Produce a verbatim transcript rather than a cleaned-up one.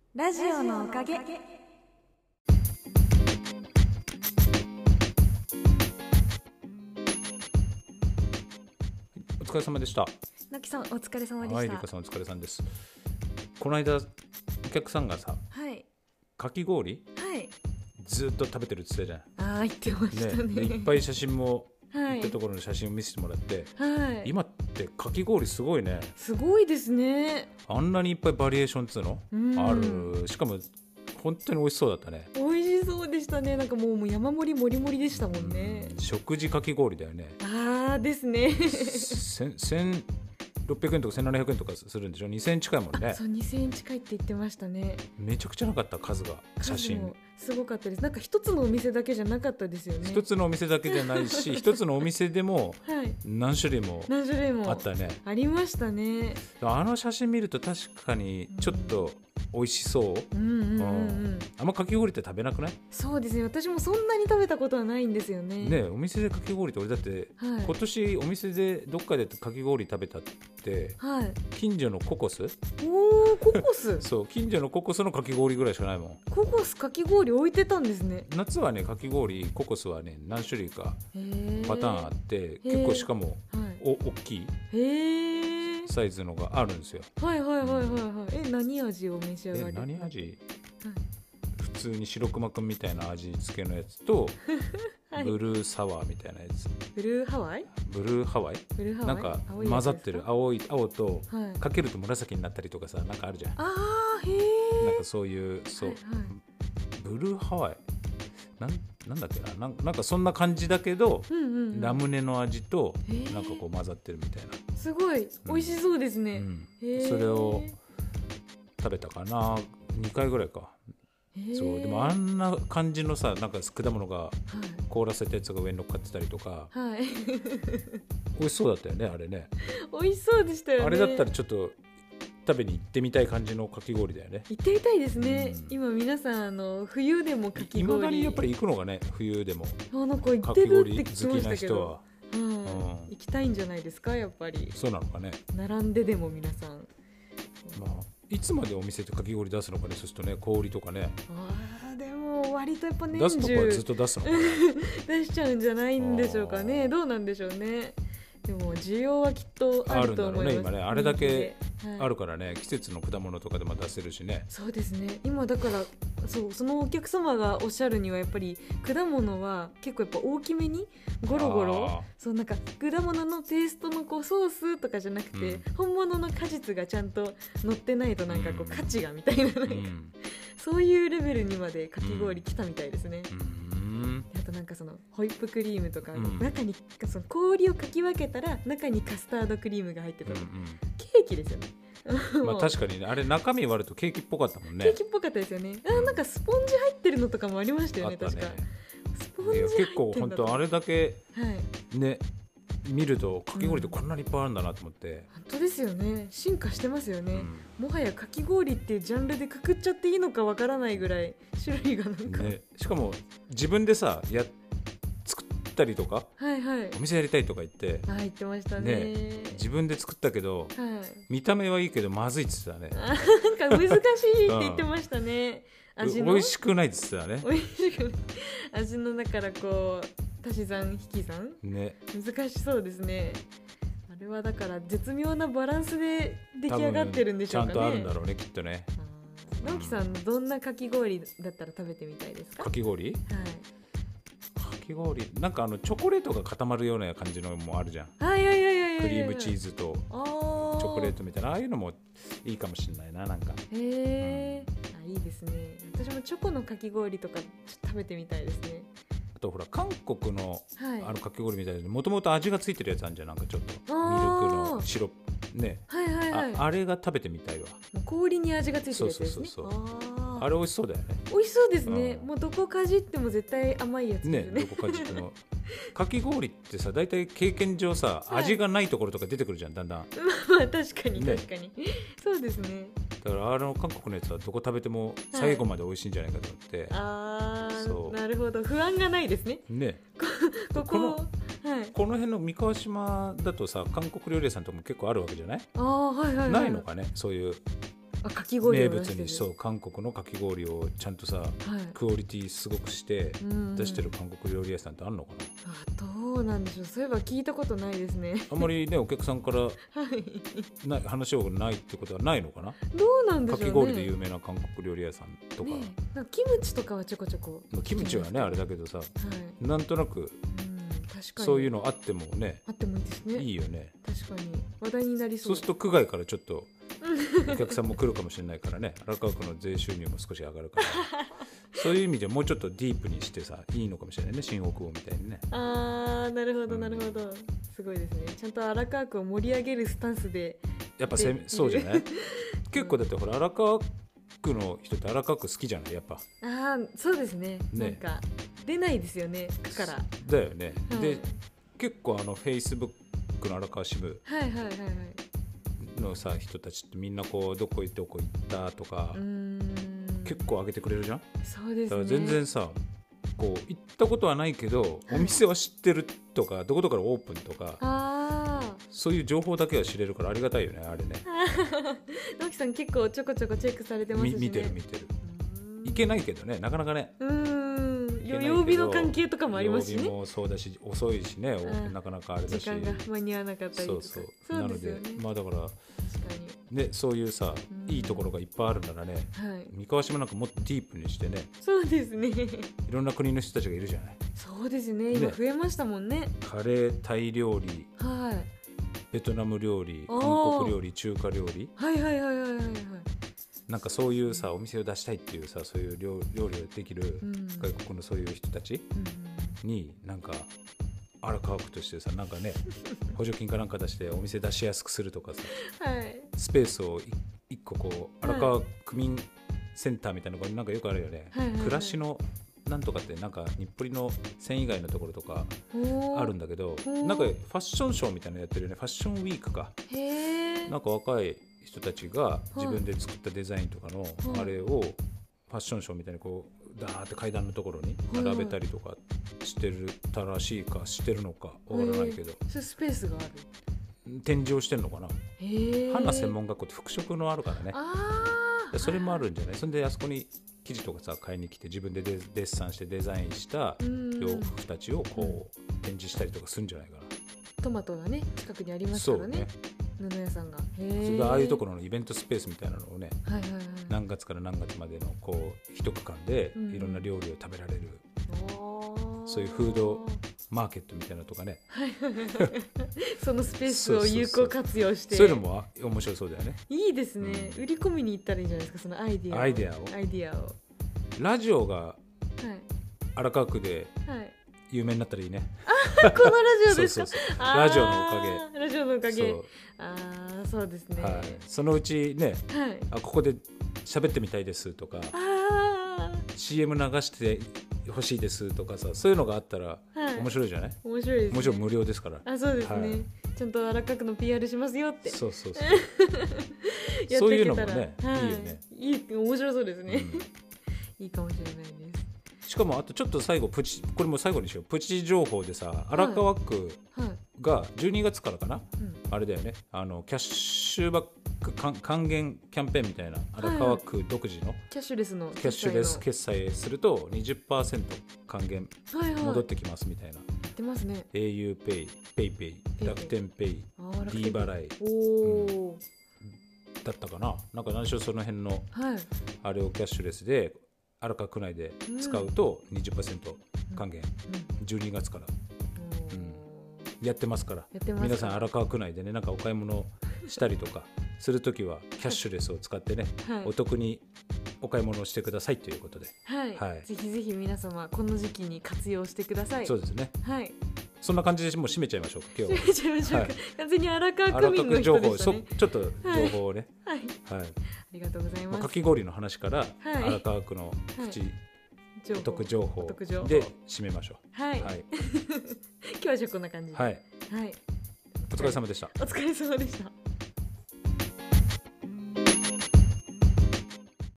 ラジオのおかげ。 お疲れ様でした。 のきさんお疲れ様でした。 はい、りかさんお疲れさんです。この間お客さんがさ、 はい。 かき氷はい。 ずっと食べてるって言ってたじああ、言ってましたゃん。 ね。 ね、でいっぱい写真もはい行ったところの写真を見せてもらって、 はい。 今ってかき氷すごいね。 すごいですね。 あんなにいっぱいバリエーションっつうの、 うん、 ある。しかも本当に美味しそうだったね。 美味しそうでしたね。なんかもうもう山盛り盛り盛りでしたもんね。 うん、食事かき氷だよね。 ああですね。 せんろっぴゃくえんとかせんななひゃくえんとかするんでしょ。にせんえん近いもんね。 そう、にせんえん近いって言ってましたね。 めちゃくちゃなかった、数が。写真もすごかったです。なんか一つのお店だけじゃなかったですよね。 一つのお店だけじゃないし一つのお店でも何種類も何種類もあったね。 ありましたね。 あの写真見ると確かにちょっと美味しそう。 うんうんうんうん、うん、 あんまかき氷って食べなくない？ そうですね、私もそんなに食べたことはないんですよね。 ね、お店でかき氷って俺だって、はい、今年お店でどっかでかき氷食べたって、はい、近所のココス。 おー、ココスそう、近所のココスのかき氷ぐらいしかないもん。 ココスかき氷置いてたんですね。 夏はね、かき氷ココスはね何種類かパターンあって結構しかも、はい、お大きいへサイズのがあるんですよ。 はいはいはいはいはい。え、何味を召し上がり？ え、何味？はい、普通に白熊くんみたいな味付けのやつと、はい、ブルーサワーみたいなやつ。 ブルーハワイ？ ブルーハワイ？ブルーハワイ？なんか混ざってる青い青と、はい、かけると紫になったりとかさ、なんかあるじゃん。 あー、へー。 なんかそういうそう、はいはい、ブルーハワイなんなんだっけな、なんなんかそんな感じだけど、うんうんうん、ラムネの味となんかこう混ざってるみたいな。 すごい美味しそうですね。うん、 それを食べたかな、にかいぐらいか。そうでもあんな感じのさ、なんか果物が凍らせたやつが上に乗っかってたりとか、はい、美味しそうだったよね、あれね。 美味しそうでしたよね。 あれだったらちょっと食べに行ってみたい感じのかき氷だよね。 行ってみたいですね、うん、今皆さんあの冬でもかき氷、 今だにやっぱり行くのがね、冬でもあ、なんか行ってるって聞きましたけど、 かき氷好きな人は、 うんうん、行きたいんじゃないですか、やっぱり。 そうなのかね。 並んででも皆さん、 まあ、いつまでお店でかき氷出すのかね。そうするとね、氷とかね。 あ、でも割とやっぱ年中出すとこはずっと出すのかな出しちゃうんじゃないんでしょうかね。どうなんでしょうね。でも需要はきっとあると思います。あるんだろうね、 今ね。あれだけあるからね、はい、季節の果物とかでも出せるしね。 そうですね。今だからそう、そのお客様がおっしゃるにはやっぱり果物は結構やっぱ大きめにゴロゴロ、そう、なんか果物のペーストのこうソースとかじゃなくて、うん、本物の果実がちゃんと乗ってないとなんかこう価値がみたいな、なんか、うん、そういうレベルにまでかき氷来たみたいですね。うん、あとなんかそのホイップクリームとか、うん、中にその氷をかき分けたら中にカスタードクリームが入ってたの、うんうん、ケーキですよね。 まあ確かにね、あれ中身割るとケーキっぽかったもんね。 ケーキっぽかったですよね。あ、なんかスポンジ入ってるのとかもありましたよね、確か。スポンジ入ってんだ。 結構本当あれだけ、はい、ね、見るとかき氷ってこんなにいっぱいあるんだなと思って、うん、 本当ですよね。進化してますよね、うん、もはやかき氷っていうジャンルでくくっちゃっていいのかわからないぐらい種類がなんか、ね、 しかも自分でさや作ったりとか、はいはい、お店やりたいとか言って、 あ、言ってましたね。 ね、自分で作ったけど、はい、見た目はいいけどまずいっつってたね。 なんか難しいって言ってましたね、 うん、味の美味しくないっつってたね。 美味しくない味のだからこう足し算引き算、ね、難しそうですね。あれはだから絶妙なバランスで出来上がってるんでしょうかね。 ちゃんとあるんだろうね、きっとね。 直樹さん、どんなかき氷だったら食べてみたいですか？ かき氷？はい。かき氷、なんかあのチョコレートが固まるような感じのもあるじゃん。 はいはいはいはいはい。 クリームチーズとチョコレートみたいな、ああいうのもいいかもしれないな、なんか。へえ、うん、あ、いいですね。私もチョコのかき氷とかちょっと食べてみたいですね。 あとほら韓国の、はい、あのかき氷みたいでもともと味がついてるやつあるんじゃん、なんかちょっとミルクのシロップね、はいはいはい、あ, あれが食べてみたいわ。 氷に味がついてるやつですね。 そうそうそうそう、あ, あれ美味しそうだよね。 美味しそうですね、うん、もうどこかじっても絶対甘いやつですね。 ね、どこかじってもかき氷ってさ、大体経験上さ、はい、味がないところとか出てくるじゃん、だんだん。 まあ確かに確かに、ね、そうですね。 だからあの韓国のやつはどこ食べても最後まで美味しいんじゃないかと思って、はい、 ああ、なるほど、不安がないですね。 ね、 こ, こ, この、はい、この辺の三河島だとさ、韓国料理屋さんとかも結構あるわけじゃない？ あ、はいはいはい、 ないのかね、そういうあかき氷名を出してる物にそう韓国のかき氷をちゃんとさ、 はい、 クオリティすごくしてうん出してる韓国料理屋さんってあんのかな。 あどうなんでしょう。そういえば聞いたことないですねあんまりねお客さんからはいな話をないってことはないのかな。 どうなんでしょうね。 かき氷で有名な韓国料理屋さんとか、 ね、なんかキムチとかはちょこちょこキムチはねあれだけどさ、 はい、 なんとなく、 うん、確かにそういうのあってもねあってもいいですね。 いいよね。 確かに話題になりそう。 そうすると区外からちょっとお客さんも来るかもしれないからね荒川区の税収入も少し上がるからそういう意味でもうちょっとディープにしてさいいのかもしれないね、新大久保みたいにね。 あーなるほどなるほど、うん、すごいですね。ちゃんと荒川区を盛り上げるスタンスでやっぱせそうじゃない結構だってほら荒川区の人って荒川区好きじゃないやっぱ。 ああそうですね。 ねなんか出ないですよね区から。 だよね、 はい、 で結構あのフェイスブックの荒川支部はいはいはいはいのさ人たちってみんなこうどこ行ってどこ行ったとかうーん結構上げてくれるじゃん。 そうですね。 だから全然さこう行ったことはないけどお店は知ってるとかどこどこからオープンとかあそういう情報だけは知れるからありがたいよねあれね。 直樹さん結構ちょこちょこチェックされてますしね。 見てる見てる。いけないけどねなかなかね。 うーん曜日の関係とかもありますしね。 曜日もそうだし遅いしね、うん、なかなかあれだし時間が間に合わなかったりとか。 そうそうそうですよね。 なのでまあだから確かにねそういうさいいところがいっぱいあるならね、 はい、 三河島なんかもっとディープにしてね。 そうですね。いろんな国の人たちがいるじゃない。 そうですね今増えましたもんね。 カレー、タイ料理、 はい、 ベトナム料理、韓国料理、中華料理、 はいはいはいはいはいはい。 なんかそういうさお店を出したいっていうさそういう料料理ができる外国のそういう人たちになんか荒川区としてさなんかね補助金かなんか出してお店出しやすくするとかさ、はい、スペースを一個こう荒川区民センターみたいなのがなんかよくあるよね、はいはいはい、暮らしのなんとかってなんか日暮里の線以外のところとかあるんだけどなんかファッションショーみたいなのやってるよね。ファッションウィークかへなんか若い人たちが自分で作ったデザインとかのあれをファッションショーみたいにこうダーって階段のところに並べたりとかしてるたらしいかしてるのかわからないけど、 それスペースがある展示をしてるのかな。花専門学校って服飾のあるからね。あそれもあるんじゃない。それであそこに生地とかさ買いに来て自分でデッサンしてデザインした洋服たちをこう展示したりとかするんじゃないかな。 トマトがね近くにありますからね。そうね布屋さんがそれでああいうところのイベントスペースみたいなのをね、はいはいはい、何月から何月までのこう一区間でいろんな料理を食べられる、うん、そういうフードマーケットみたいなとかねそのスペースを有効活用してそういうのも面白そうだよね。 いいですね、うん、売り込みに行ったらいいんじゃないですかそのアイディアをアイディアをアイディアをラジオが荒川区で、 はい有名になったらいいね。 あこのラジオですか。 そうそうそうラジオのおかげ。 ラジオのおかげ。ああそうですね、 はい。そのうちね、はい、あここで喋ってみたいですとか、あ シーエム 流してほしいですとかさそういうのがあったら面白いじゃない。はい、面白いです、ね。もちろん無料ですから。 あそうですね。はい、ちゃんと荒川区の ピーアール しますよって。 そうそうそう。そういうのもね、はい、いいよね。 いい面白そうですね。うん、いいかもしれないです。 しかもあとちょっと最後プチこれも最後にしよう。プチ情報でさ荒川区がじゅうにがつからかな、はいはい、あれだよねあのキャッシュバック還元キャンペーンみたいな荒川区独自の、はいはい、 キャッシュレスのキャッシュレス決済すると にじゅっパーセント 還元戻ってきますみたいな、はいはい、 やってますね。 au ペイ、ペイペイ、楽天ペイ、D 払いお、 うん、だったかな。なんか何しろその辺の、はい、あれをキャッシュレスで荒川区内で使うと にじゅっパーセント 還元、うん、じゅうにがつから、うん、やってますから皆さん荒川区内でねなんかお買い物したりとかするときはキャッシュレスを使ってね、はい、お得にお買い物をしてくださいということで、 はいはい、ぜひぜひ皆様この時期に活用してください。 そうですね、 はい、 そんな感じでもう締めちゃいましょう今日は。 締めちゃいましょうか、はい、完全に荒川区民の人でしたね。 ちょっと情報をね、はいはいはい、ありがとうございます。 かき氷の話から、はい、荒川区のプチ、はい、お得情報で締めましょう。 はい、はい、今日はじゃあこんな感じで、 はい、 はい、 お疲れ様でした。 お疲れ様でした。